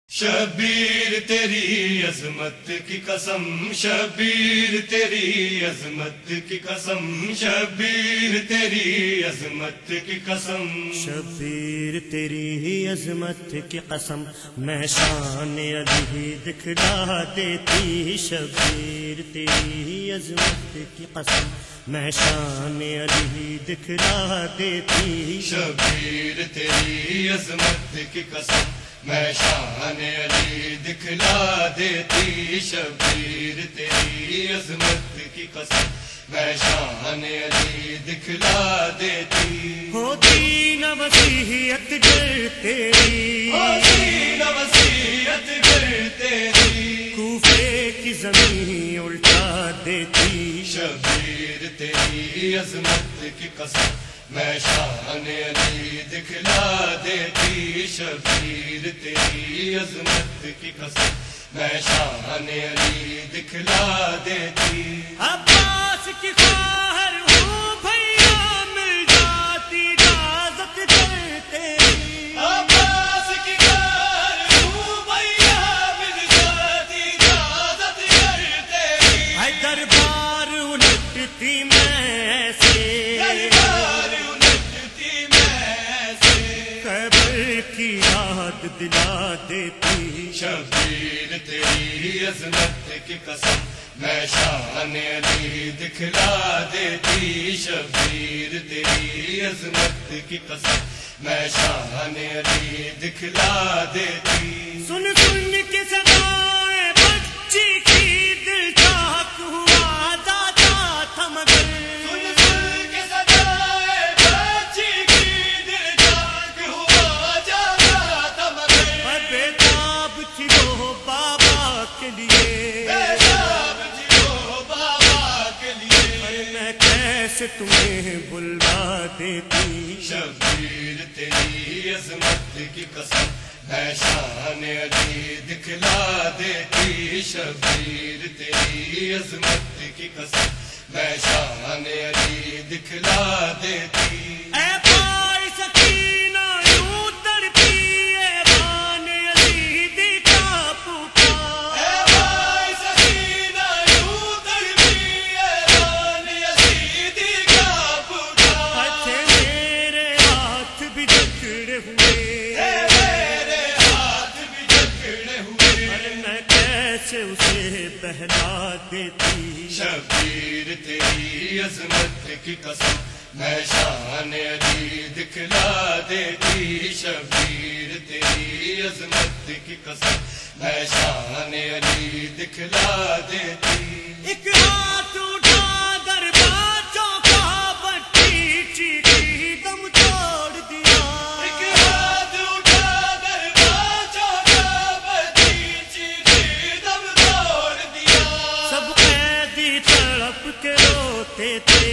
شبیر تیری عظمت کی قسم، شبیر تیری عظمت کی قسم، شبیر تیری عظمت کی قسم، شبیر تیری عظمت کی قسم، میں شان علی دکھلا دیتی، شبیر تیری عظمت کی قسم، میں شان علی دکھلا دیتی، شبیر تیری عظمت کی قسم، میں شان علی دکھلا دیتی، شبیر تیری عظمت کی قسم، میں شان علی دکھلا دیتی، ہوتی نہ وصیت گر تیری، ہوتی نہ وصیت گر تیری، کوفے کی زمین الٹا دیتی، شبیر تیری عظمت کی قسم، میں شان علی دکھلا دیتی، شبیر تیری عظمت کی قسم، میں شان علی دکھلا دیتی، عباس کی خواہر ہوں بھیا مل جاتی اجازت گر تیری، عباس کی خواہر ہوں بھیا مل جاتی اجازت گر تیری، اے دربار الٹتی میں ایسے، دربار الٹتی میں سے، خیبر کی یاد دلا دیتی، شبیر تیری عظمت کی قسم، میں شان علی دکھلا دیتی، شبیر تیری عظمت کی قسم، میں شان علی دکھلا دیتی، سن سن کے صدائیں بچی کی دل چاک ہوا جاتا تھا مگر، سن سن کے صدائیں بچی کی دل چاک ہوا جاتا تھا مگر، بےتاب تھی وہ بابا کے لیے، بےتاب تھی وہ بابا کے لیے، میں کیسے تمہیں بلوا دیتی، شبیر تیری عظمت کی قسم، میں شان علی دکھلا دیتی، شبیر تیری عظمت کی قسم، میں شان علی دکھلا دیتی، اے پائی سکینہ یوں تڑپی ایوان علی دیکھا پکار، اے بھائی سکینہ یوں تڑپی ایوان یزیدی کا پکار، تھے میرے ہاتھ بھی جکڑے ہوئے، میرے ہاتھ بھی جکڑے ہوئے، ارے میں کیسے اسے بہلا دیتی، شبیر تیری عظمت کی قسم، میں شان علی دکھلا دیتی، شبیر تیری عظمت کی قسم، میں شان علی دکھلا دیتی، ایک ہاتھ اٹھا دربازوں کا بٹی چیخی دم توڑ دیا، ایک ہاتھ اٹھا دروازوں کا بچی چیخی دم توڑ دیا، سب قیدی تڑپ کے روتے تھے،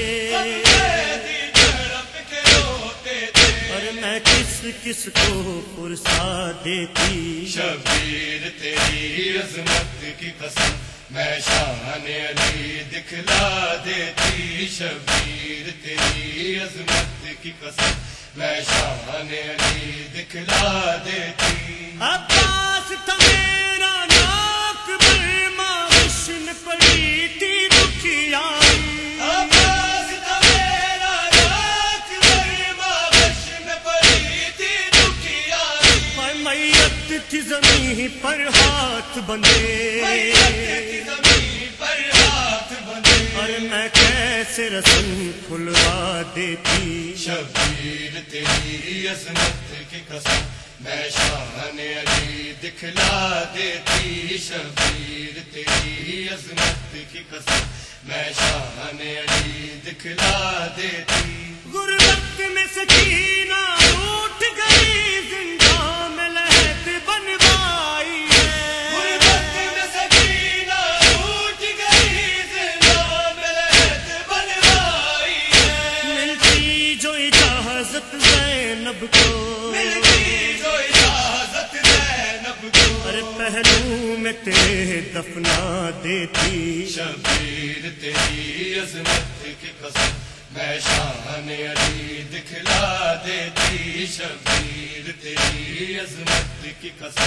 قیدی تڑپ کے روتے تھے، اور میں کس کس کو پرسا دیتی، شبیر تیری عظمت کی قسم، میں شان علی دکھلا دیتی، شبیر تیری عظمت کی قسم، میں شان علی دکھلا دیتی، عباس تھا میرا ناک برما حسن پڑی تھی دکھیائی، عباس تھا میرا ناک برما بشن پڑی تھی دکھیائی، میں میت تھی زمین پر ہاتھ بندھے، میت کی زمین پر ہاتھ بندھے، اور میں کیسے رسم کھلوا دیتی، شبیر تیری عظمت کی قسم، میں شان علی دکھلا دیتی، شبیر تیری عظمت کی قسم، میں شان علی دکھلا دیتی، غربت میں سکینہ اٹھ گئی، زندہ میں لہد بنوائی ہے، غربت میں سکینہ اٹھ گئی، زندہ میں لہد بنوائی ہے، ملتی جو اجازت زینب کو، ملتی جو اجازت زینب کو، ارے پہلو میں تیرے دفنا دیتی، شبیر تیری عظمت کی قسم، میں شان علی دکھلا دیتی، شبیر تیری عظمت کی قسم،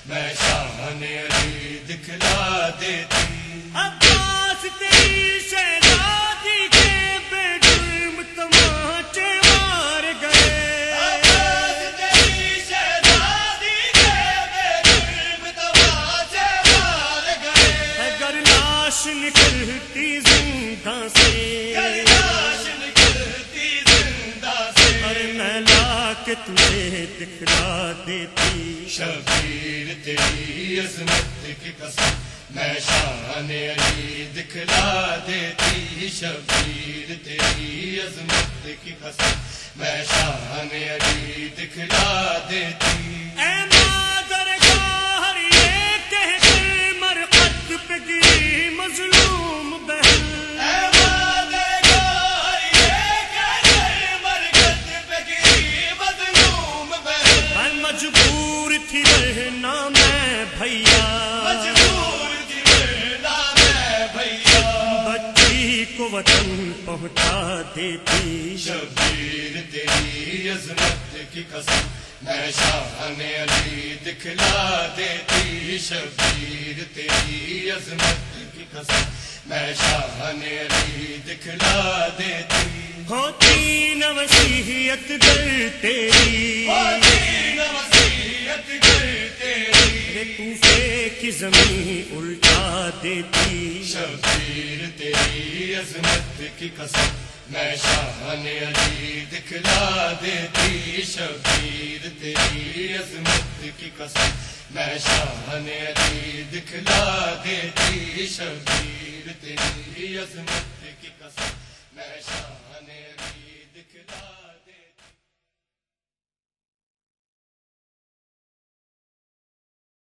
میں شان علی دکھلا دیتی عباس تیری شہزادی کے بے جرم تماچے مار گئے عباس تیری شہزادی کے بے جرم تماچے مار گئے اگر لاش نکلتی زندہ سے لاش نکلتی زندہ سے ارے میں لا کے تجھے دکھلا دیتی شبیر تیری عظمت کی قسم میں شان علی دکھلا دیتی شبیر تیری عظمت کی قسم میں شان علی دکھلا دیتی اے مادر گاہر یہ کہہ کر مرقد پہ گری مظلوم بہن اے مادر گاہر یہ کہہ کر مرقد پہ گری مظلوم بہن میں مجبور تھی رہنا میں بھیا مجبور تھی رہنا میں بھیا بچی کو وطن پہنچا دیتی شبیر تیری عظمت کی قسم میں شان علی دکھلا دیتی شبیر تیری عظمت کی قسم میں شان علی دکھلا دیتی ہوتی نہ وصیت گر تیری دین وصیت گر تیری کوفے کی زمین الٹا دیتی شبیر تیری عظمت کی قسم میں شان علی دکھلا دیتی شبیر تیری عظمت کی قسم میں شان علی دکھلا دیتی شبیر تیری عظمت کی قسم میں شان علی دکھلا